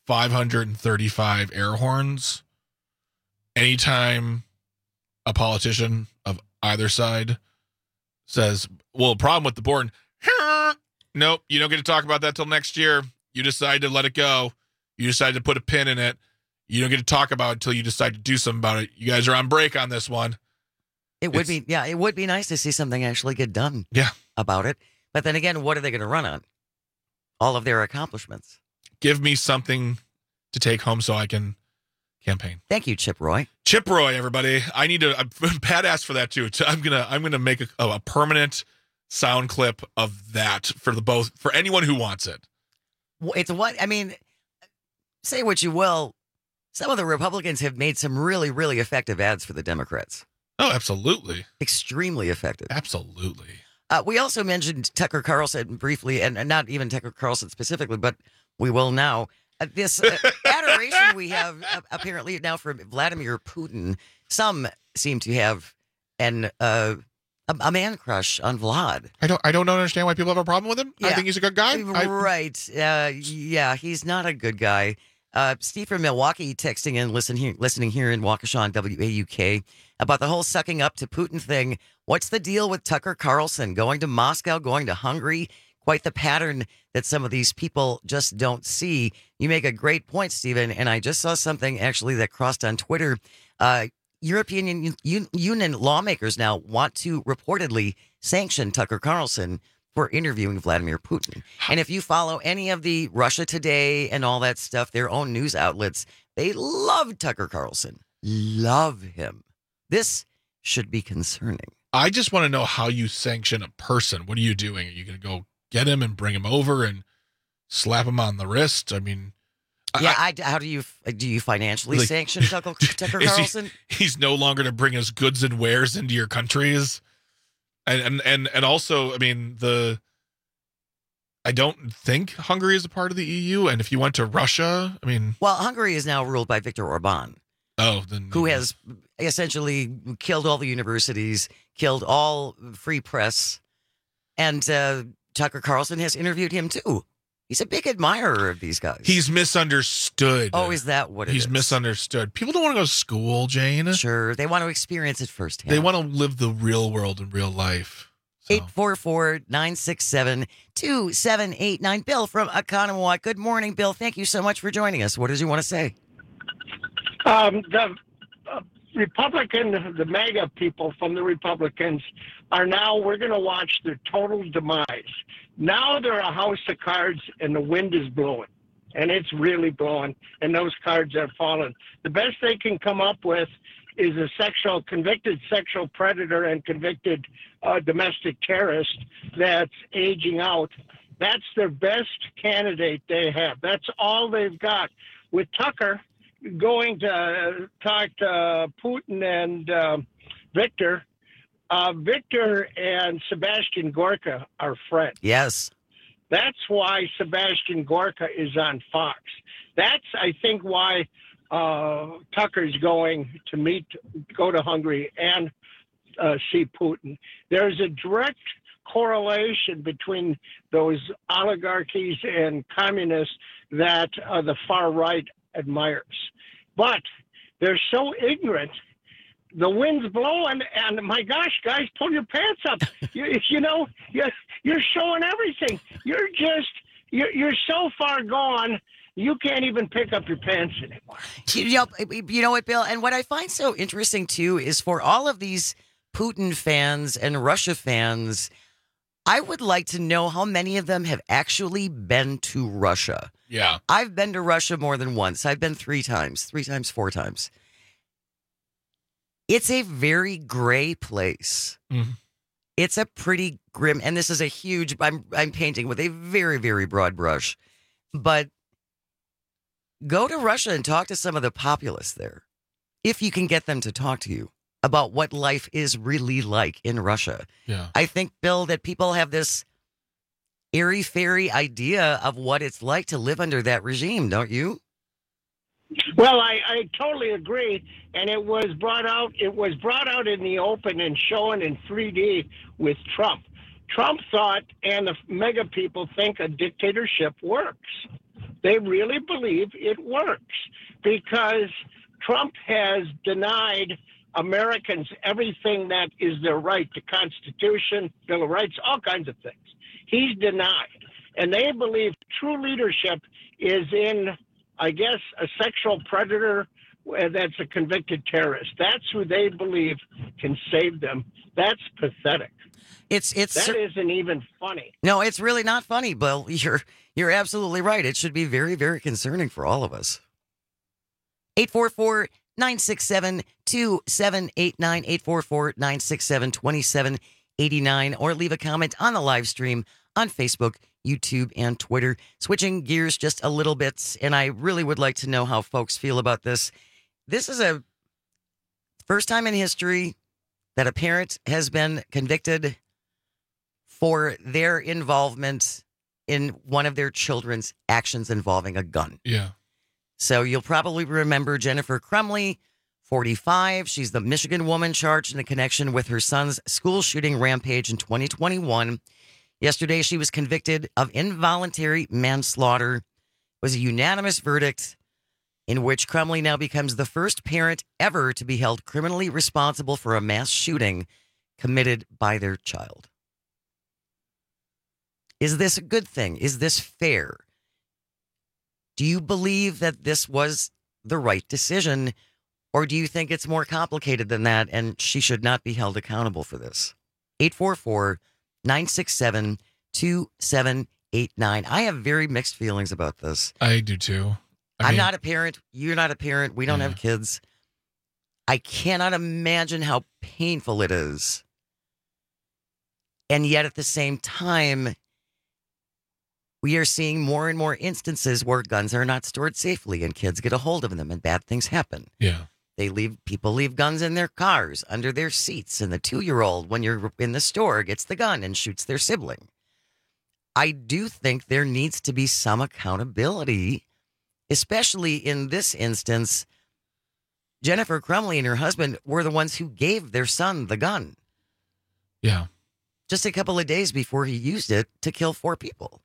535 air horns anytime a politician of either side says, well, problem with the border. Nope, you don't get to talk about that till next year. You decide to let it go. You decide to put a pin in it. You don't get to talk about it until you decide to do something about it. You guys are on break on this one. It would be nice to see something actually get done about it. But then again, what are they going to run on? All of their accomplishments. Give me something to take home so I can campaign. Thank you, Chip Roy. Chip Roy, everybody. I need to. Pat asked for that too. I'm gonna make a permanent sound clip of that for anyone who wants it. It's what I mean. Say what you will. Some of the Republicans have made some really, really effective ads for the Democrats. Oh, absolutely. Extremely effective. Absolutely. We also mentioned Tucker Carlson briefly, and not even Tucker Carlson specifically, but we will now. This adoration we have apparently now for Vladimir Putin. Some seem to have a man crush on Vlad. I don't understand why people have a problem with him. Yeah. I think he's a good guy. Right. Yeah, he's not a good guy. Steve from Milwaukee texting in, listening here in Waukesha on WAUK about the whole sucking up to Putin thing. What's the deal with Tucker Carlson going to Moscow, going to Hungary? Quite the pattern that some of these people just don't see. You make a great point, Stephen, and I just saw something actually that crossed on Twitter. European Union lawmakers now want to reportedly sanction Tucker Carlson for interviewing Vladimir Putin. And if you follow any of the Russia Today and all that stuff, their own news outlets, they love Tucker Carlson. Love him. This should be concerning. I just want to know how you sanction a person. What are you doing? Are you going to go get him and bring him over and slap him on the wrist? I mean... how do you financially sanction Tucker Carlson? He's no longer to bring his goods and wares into your countries. And also, I mean, I don't think Hungary is a part of the EU. And if you went to Russia, I mean... Well, Hungary is now ruled by Viktor Orban. Oh, then... Who has essentially killed all the universities, killed all free press. And Tucker Carlson has interviewed him, too. He's a big admirer of these guys. He's misunderstood. Oh, is that what it is? He's misunderstood. People don't want to go to school, Jane. Sure. They want to experience it firsthand. They want to live the real world in real life. So. 844-967-2789. Bill from Oconomowoc. Good morning, Bill. Thank you so much for joining us. What did you want to say? The the MAGA people from the Republicans we're going to watch their total demise. Now they're a house of cards and the wind is blowing. And it's really blowing. And those cards are falling. The best they can come up with is a convicted sexual predator and convicted domestic terrorist that's aging out. That's their best candidate they have. That's all they've got. With Tucker going to talk to Putin and Victor and Sebastian Gorka are friends. Yes. That's why Sebastian Gorka is on Fox. That's, I think, why Tucker's going to go to Hungary and see Putin. There's a direct correlation between those oligarchies and communists that the far right admires. But they're so ignorant the wind's blowing, and my gosh, guys, pull your pants up. You're showing everything. You're so far gone, you can't even pick up your pants anymore. You know what, Bill? And what I find so interesting, too, is for all of these Putin fans and Russia fans, I would like to know how many of them have actually been to Russia. Yeah. I've been to Russia more than once. I've been 4 times. It's a very gray place. Mm-hmm. It's a pretty grim, and this is a huge, I'm painting with a very, very broad brush, but go to Russia and talk to some of the populace there, if you can get them to talk to you about what life is really like in Russia. Yeah. I think, Bill, that people have this airy-fairy idea of what it's like to live under that regime, don't you? Well, I totally agree, and it was brought out. It was brought out in the open and shown in 3D with Trump. Trump thought, and the mega people think, a dictatorship works. They really believe it works because Trump has denied Americans everything that is their right, the Constitution, Bill of Rights, all kinds of things. He's denied, and they believe true leadership is in, I guess, a sexual predator that's a convicted terrorist. That's who they believe can save them. That's pathetic. That isn't even funny. No, it's really not funny, Bill. You're absolutely right. It should be very, very concerning for all of us. 844-967-2789, 844-967-2789, or leave a comment on the live stream on Facebook, YouTube, and Twitter. Switching gears just a little bit, and I really would like to know how folks feel about this. This is a first time in history that a parent has been convicted for their involvement in one of their children's actions involving a gun. Yeah. So you'll probably remember Jennifer Crumley, 45. She's the Michigan woman charged in a connection with her son's school shooting rampage in 2021. Yesterday, she was convicted of involuntary manslaughter. It was a unanimous verdict in which Crumley now becomes the first parent ever to be held criminally responsible for a mass shooting committed by their child. Is this a good thing? Is this fair? Do you believe that this was the right decision, or do you think it's more complicated than that and she should not be held accountable for this? 844-967-2789. I have very mixed feelings about this. I do too. I'm not a parent. You're not a parent. We don't have kids. I cannot imagine how painful it is. And yet at the same time, we are seeing more and more instances where guns are not stored safely and kids get a hold of them and bad things happen. Yeah. People leave guns in their cars, under their seats, and the 2-year-old, when you're in the store, gets the gun and shoots their sibling. I do think there needs to be some accountability, especially in this instance. Jennifer Crumley and her husband were the ones who gave their son the gun. Yeah. Just a couple of days before he used it to kill 4 people.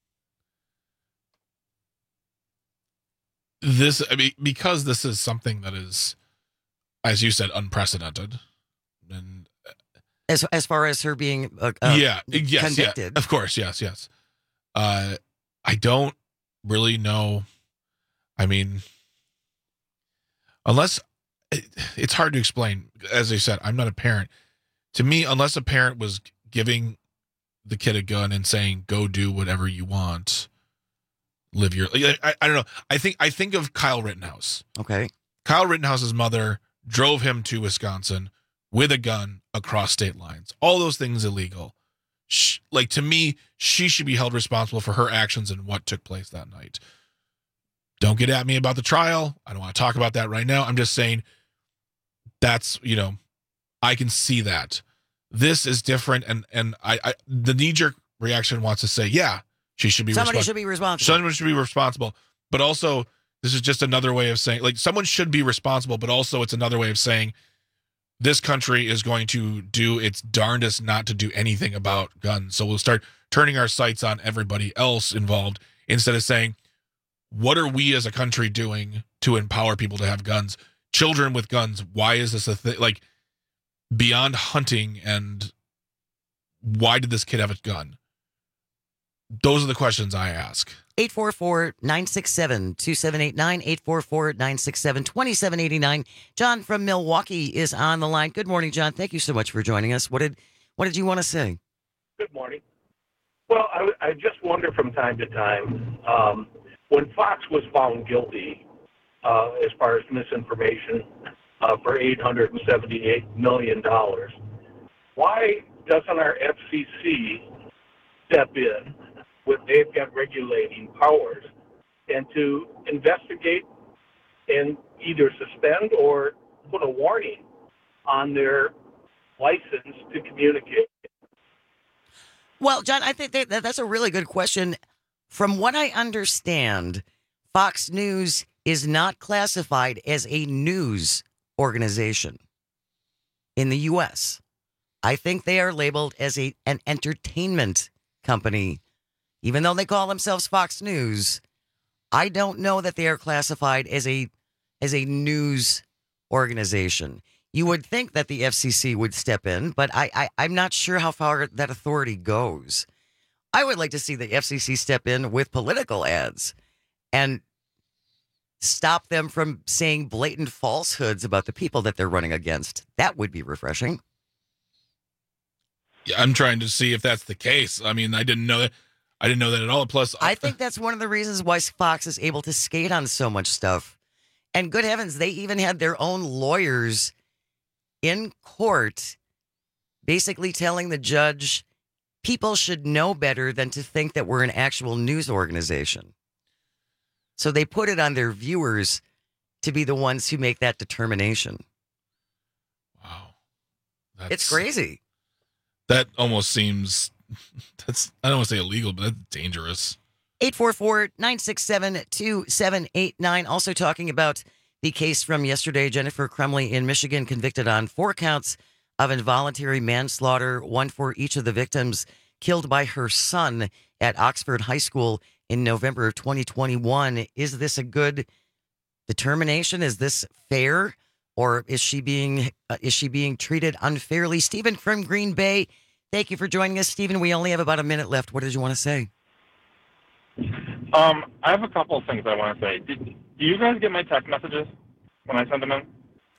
Because this is something that is, as you said, unprecedented, and as far as her being convicted. Yeah, of course, yes. I don't really know. I mean, unless it's hard to explain. As I said, I'm not a parent. To me, unless a parent was giving the kid a gun and saying, "Go do whatever you want." Live your. I don't know. I think of Kyle Rittenhouse. Okay. Kyle Rittenhouse's mother drove him to Wisconsin with a gun across state lines. All those things illegal. To me, she should be held responsible for her actions and what took place that night. Don't get at me about the trial. I don't want to talk about that right now. I'm just saying that's, I can see that. This is different, and I the knee-jerk reaction wants to say, yeah, somebody should be responsible. Someone should be responsible. But also, this is just another way of saying, someone should be responsible, but also it's another way of saying this country is going to do its darndest not to do anything about guns. So we'll start turning our sights on everybody else involved instead of saying, what are we as a country doing to empower people to have guns? children with guns. Why is this a thing? Like, beyond hunting, and why did this kid have a gun? Those are the questions I ask. 844-967-2789, 844-967-2789. John from Milwaukee is on the line. Good morning, John. Thank you so much for joining us. What did you want to say? Good morning. Well, I just wonder from time to time, when Fox was found guilty as far as misinformation for $878 million, why doesn't our FCC step in with they've got regulating powers and to investigate and either suspend or put a warning on their license to communicate? Well, John, I think that's a really good question. From what I understand, Fox News is not classified as a news organization in the U.S. I think they are labeled as an entertainment company. Even though they call themselves Fox News, I don't know that they are classified as a news organization. You would think that the FCC would step in, but I'm not sure how far that authority goes. I would like to see the FCC step in with political ads and stop them from saying blatant falsehoods about the people that they're running against. That would be refreshing. Yeah, I'm trying to see if that's the case. I mean, I didn't know that at all. Plus, I think that's one of the reasons why Fox is able to skate on so much stuff. And good heavens, they even had their own lawyers in court basically telling the judge people should know better than to think that we're an actual news organization. So they put it on their viewers to be the ones who make that determination. Wow. It's crazy. That almost seems... I don't want to say illegal, but that's dangerous. 844-967-2789. Also talking about the case from yesterday. Jennifer Crumley in Michigan convicted on 4 counts of involuntary manslaughter, one for each of the victims killed by her son at Oxford High School in November of 2021. Is this a good determination? Is this fair? Or is she being treated unfairly? Stephen from Green Bay. Thank you for joining us, Stephen. We only have about a minute left. What did you want to say? I have a couple of things I want to say. Do you guys get my text messages when I send them in?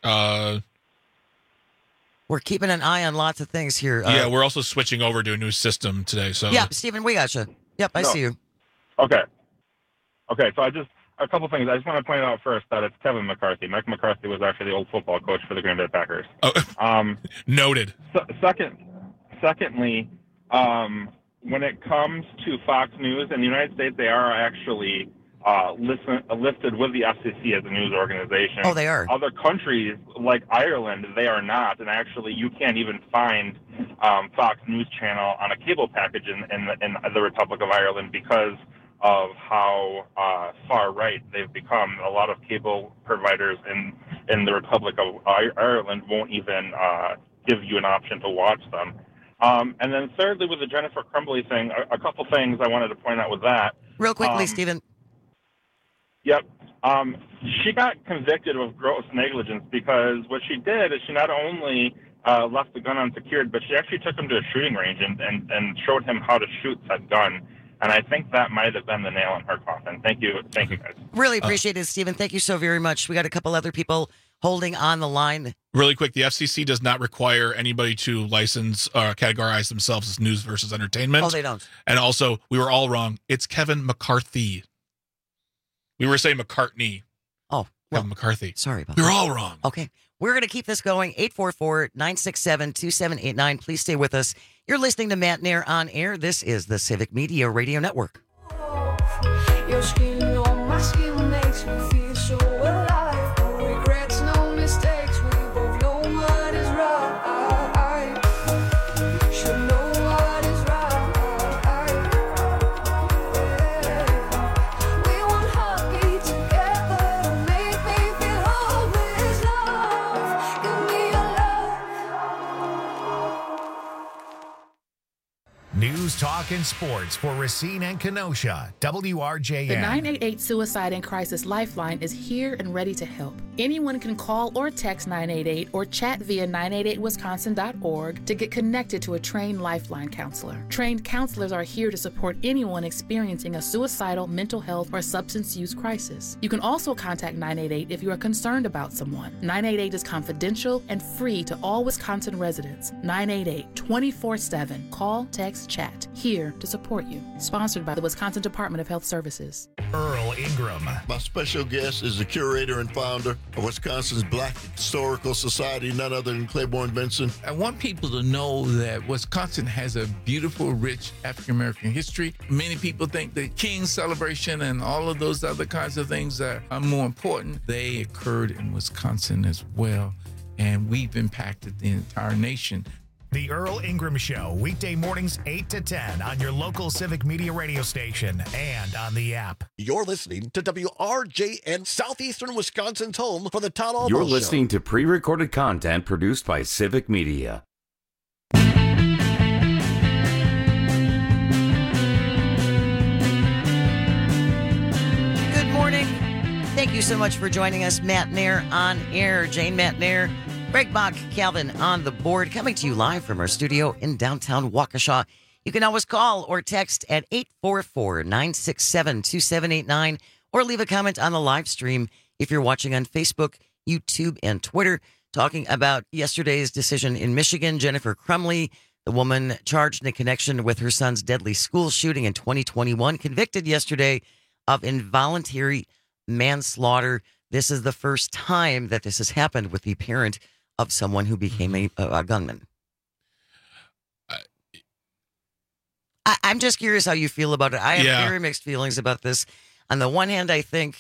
We're keeping an eye on lots of things here. Yeah, we're also switching over to a new system today. So yeah, Stephen, we got you. Yep, I see you. Okay, so a couple things. I just want to point out first that it's Kevin McCarthy. Mike McCarthy was actually the old football coach for the Green Bay Packers. Noted. Secondly, when it comes to Fox News in the United States, they are actually listed with the FCC as a news organization. Oh, they are. Other countries like Ireland, they are not, and actually, you can't even find Fox News Channel on a cable package in the Republic of Ireland because of how far right they've become. A lot of cable providers in the Republic of Ireland won't even give you an option to watch them. And then thirdly, with the Jennifer Crumley thing, a couple things I wanted to point out with that. Real quickly, Stephen. Yep. She got convicted of gross negligence because what she did is she not only left the gun unsecured, but she actually took him to a shooting range and showed him how to shoot that gun. And I think that might have been the nail in her coffin. Thank you. Thank you, guys. Really appreciate it, Stephen. Thank you so very much. We got a couple other people holding on the line. Really quick, the FCC does not require anybody to license or categorize themselves as news versus entertainment. Oh, they don't. And also, we were all wrong. It's Kevin McCarthy. We were saying McCartney. Oh, Kevin McCarthy. Sorry about that. We were that. all wrong. Okay. We're going to keep this going. 844-967-2789. Please stay with us. You're listening to Matt Nair on Air. This is the Civic Media Radio Network. Your skin on my skin makes me feel so alive. No regrets, no mistakes. We both know what is right. Should know what is right. We want heartbeat together to make me feel whole with love. Give me your love. News, talk, and sports for Racine and Kenosha. WRJN. The 988 Suicide and Crisis Lifeline is here and ready to help. Anyone can call or text 988 or chat via 988wisconsin.org to get connected to a trained Lifeline counselor. Trained counselors are here to support anyone experiencing a suicidal, mental health, or substance use crisis. You can also contact 988 if you are concerned about someone. 988 is confidential and free to all Wisconsin residents. 988 24/7. Call, text, chat. Here to support you. Sponsored by the Wisconsin Department of Health Services. Earl Ingram. My special guest is the curator and founder of Wisconsin's Black Historical Society, none other than Claiborne Benson. I want people to know that Wisconsin has a beautiful, rich African-American history. Many people think the King celebration and all of those other kinds of things are more important. They occurred in Wisconsin as well, and we've impacted the entire nation. The Earl Ingram Show, weekday mornings 8 to 10 on your local Civic Media radio station and on the app. You're listening to WRJN, Southeastern Wisconsin's home for the Todd Almo You're Show. listening to pre-recorded content produced by Civic Media. Good morning. Thank you so much for joining us. Matt Nair on air. Jane Matt Nair. Greg Bach, Calvin on the board, coming to you live from our studio in downtown Waukesha. You can always call or text at 844-967-2789 or leave a comment on the live stream if you're watching on Facebook, YouTube, and Twitter, talking about yesterday's decision in Michigan. Jennifer Crumley, the woman charged in connection with her son's deadly school shooting in 2021, convicted yesterday of involuntary manslaughter. This is the first time that this has happened with the parent of someone who became a gunman. I'm just curious how you feel about it. I have very mixed feelings about this. On the one hand, I think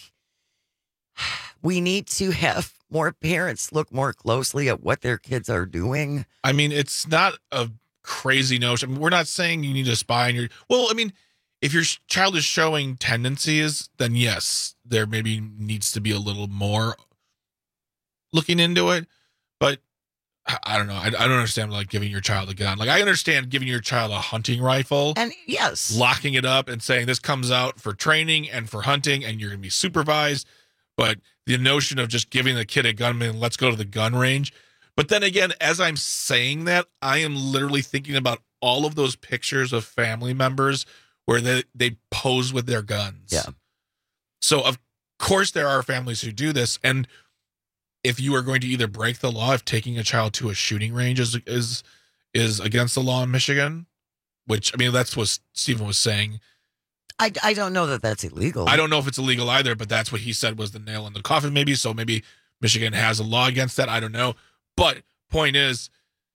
we need to have more parents look more closely at what their kids are doing. I mean, it's not a crazy notion. I mean, we're not saying you need to spy on your... Well, I mean, if your child is showing tendencies, then yes, there maybe needs to be a little more looking into it. But I don't know. I don't understand like giving your child a gun. Like I understand giving your child a hunting rifle and yes, locking it up and saying this comes out for training and for hunting and you're going to be supervised. But the notion of just giving the kid a gun and let's go to the gun range. But then again, as I'm saying that, I am literally thinking about all of those pictures of family members where they pose with their guns. Yeah. So of course there are families who do this, and if you are going to either break the law if taking a child to a shooting range is against the law in Michigan, which I mean that's what Stephen was saying. I don't know that that's illegal. I don't know if it's illegal either, but that's what he said was the nail in the coffin. Maybe so. Maybe Michigan has a law against that. I don't know. But point is,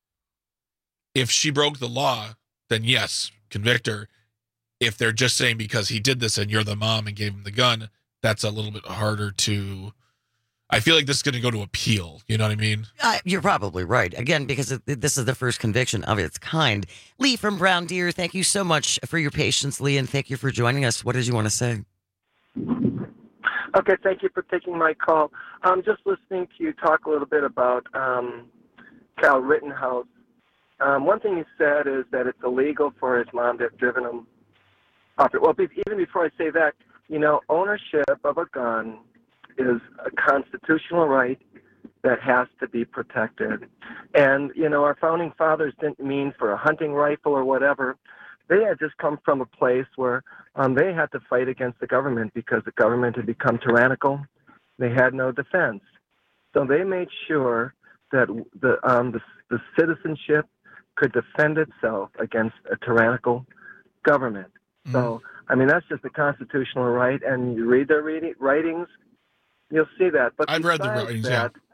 if she broke the law, then yes, convict her. If they're just saying because he did this and you're the mom and gave him the gun, that's a little bit harder to. I feel like this is going to go to appeal. You know what I mean? You're probably right. Again, because this is the first conviction of its kind. Lee from Brown Deer, thank you so much for your patience, Lee, and thank you for joining us. What did you want to say? Okay, thank you for taking my call. I'm just listening to you talk a little bit about Kyle Rittenhouse. One thing he said is that it's illegal for his mom to have driven him off it. Well, even before I say that, you know, ownership of a gun is a constitutional right that has to be protected. And, you know, our founding fathers didn't mean for a hunting rifle or whatever. They had just come from a place where they had to fight against the government because the government had become tyrannical. They had no defense. So they made sure that the citizenship could defend itself against a tyrannical government. Mm. So, I mean, that's just a constitutional right, and you read their writings, you'll see that. But I've read the writings,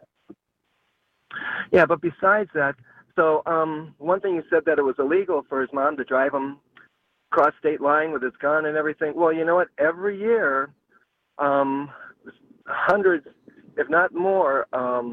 yeah, but besides that, so one thing you said that it was illegal for his mom to drive him across state line with his gun and everything. Well, you know what? Every year, hundreds, if not more,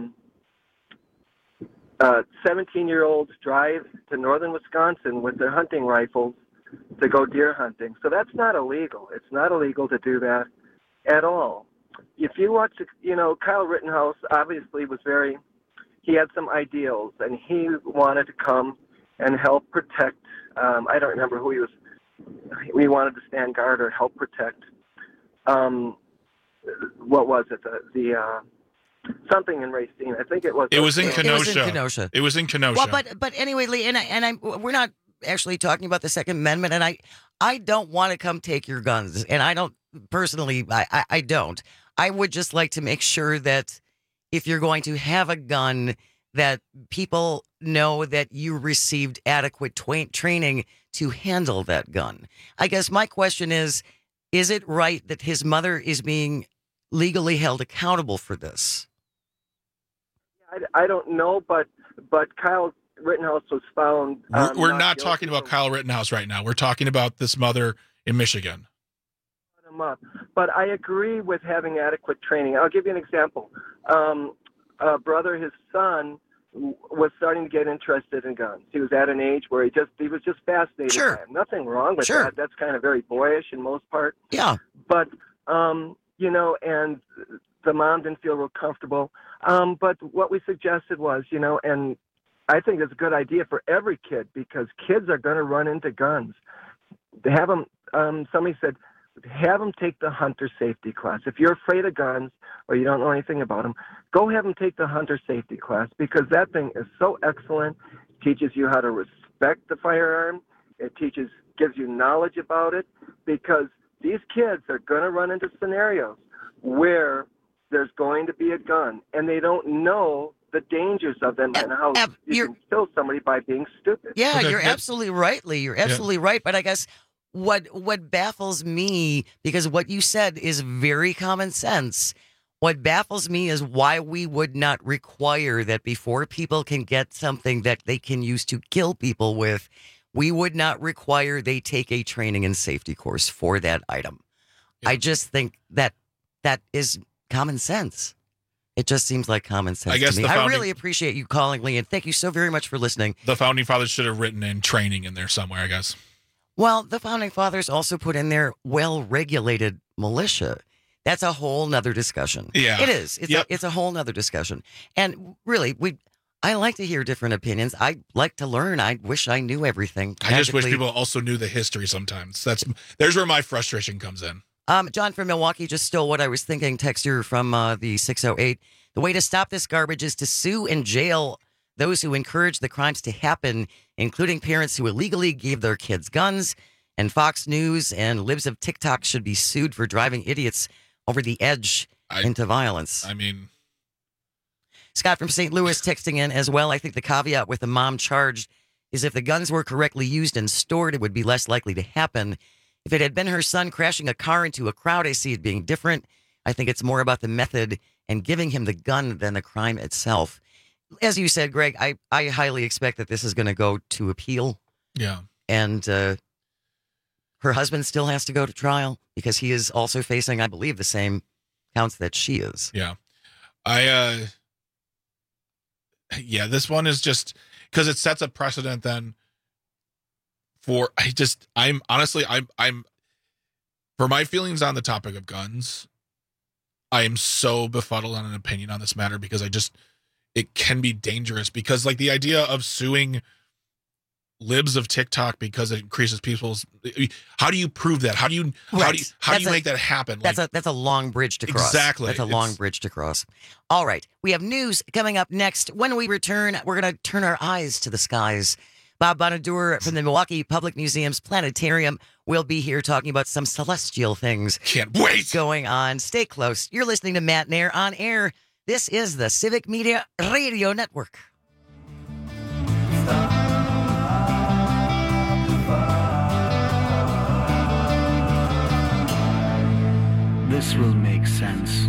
17-year-olds drive to northern Wisconsin with their hunting rifles to go deer hunting. So that's not illegal. It's not illegal to do that at all. If you watch, you know, Kyle Rittenhouse obviously was he had some ideals, and he wanted to come and help protect, I don't remember who he wanted to stand guard or help protect, what was it, the something in Racine. I think it was. It was in It was in Kenosha. It was in Kenosha. Well, but anyway, Lee, we're not actually talking about the Second Amendment, and I don't want to come take your guns, and I don't personally. I don't. I would just like to make sure that if you're going to have a gun, that people know that you received adequate training to handle that gun. I guess my question is it right that his mother is being legally held accountable for this? I don't know, but Kyle Rittenhouse was found. We're not talking about Kyle Rittenhouse right now. We're talking about this mother in Michigan. But I agree with having adequate training. I'll give you an example. A brother, his son, was starting to get interested in guns. He was at an age where he was just fascinated by them. Nothing wrong with that. That's kind of very boyish in most part. Yeah. But and the mom didn't feel real comfortable. But what we suggested was, and I think it's a good idea for every kid because kids are going to run into guns. To have them, somebody said, have them take the hunter safety class. If you're afraid of guns or you don't know anything about them, go have them take the hunter safety class because that thing is so excellent. It teaches you how to respect the firearm. It gives you knowledge about it because these kids are going to run into scenarios where there's going to be a gun and they don't know the dangers of them and how you can kill somebody by being stupid. Yeah, you're absolutely right, Lee. You're absolutely right. But I guess what baffles me, because what you said is very common sense, what baffles me is why we would not require that before people can get something that they can use to kill people with, we would not require they take a training and safety course for that item. I just think that is common sense. It just seems like common sense to me. I really appreciate you calling, Lee, and thank you so very much for listening. The Founding Fathers should have written in training in there somewhere, I guess. Well, the Founding Fathers also put in there well-regulated militia. That's a whole nother discussion. Yeah. It is. It's a whole nother discussion. And really, I like to hear different opinions. I like to learn. I wish I knew everything. I just wish people also knew the history sometimes. There's where my frustration comes in. John from Milwaukee just stole what I was thinking. Texter from the 608. The way to stop this garbage is to sue and jail those who encourage the crimes to happen, including parents who illegally gave their kids guns. And Fox News and libs of TikTok should be sued for driving idiots over the edge into violence. I mean, Scott from St. Louis texting in as well. I think the caveat with the mom charged is if the guns were correctly used and stored, it would be less likely to happen. If it had been her son crashing a car into a crowd, I see it being different. I think it's more about the method and giving him the gun than the crime itself. As you said, Greg, I highly expect that this is going to go to appeal. Yeah. And her husband still has to go to trial because he is also facing, I believe, the same counts that she is. Yeah. This one is just because it sets a precedent then for, I'm for my feelings on the topic of guns, I am so befuddled on an opinion on this matter because it can be dangerous because like the idea of suing libs of TikTok because it increases people's, how do you prove that? How do you make that happen? That's a long bridge to cross. Exactly. That's a long bridge to cross. All right. We have news coming up next. When we return, we're going to turn our eyes to the skies. Bob Bonadur from the Milwaukee Public Museum's Planetarium will be here talking about some celestial things. Can't wait. Going on. Stay close. You're listening to Matt Nair on air. This is the Civic Media Radio Network. This will make sense.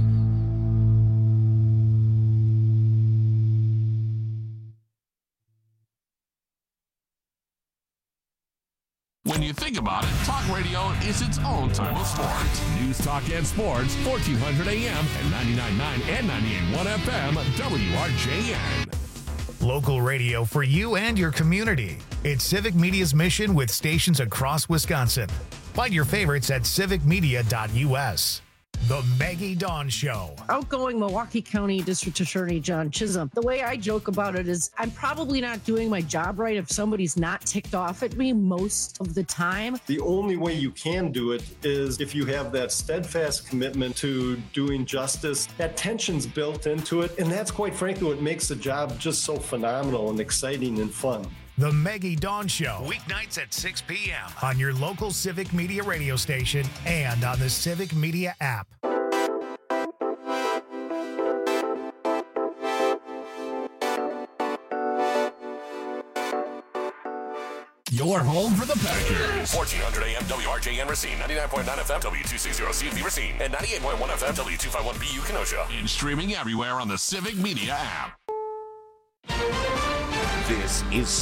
When you think about it, talk radio is its own type of sport. News, talk, and sports, 1400 AM and 99.9 and 98.1 FM, WRJN. Local radio for you and your community. It's Civic Media's mission with stations across Wisconsin. Find your favorites at civicmedia.us. The Maggie Dawn Show. Outgoing Milwaukee County District Attorney John Chisholm. The way I joke about it is I'm probably not doing my job right if somebody's not ticked off at me most of the time. The only way you can do it is if you have that steadfast commitment to doing justice. That tension's built into it, and that's quite frankly what makes the job just so phenomenal and exciting and fun. The Maggie Dawn Show, weeknights at 6 p.m. on your local Civic Media radio station and on the Civic Media app. Your home for the Packers. 1400 AM WRJN Racine, 99.9 FM W260CFB Racine, and 98.1 FM W251BU Kenosha. And streaming everywhere on the Civic Media app. This is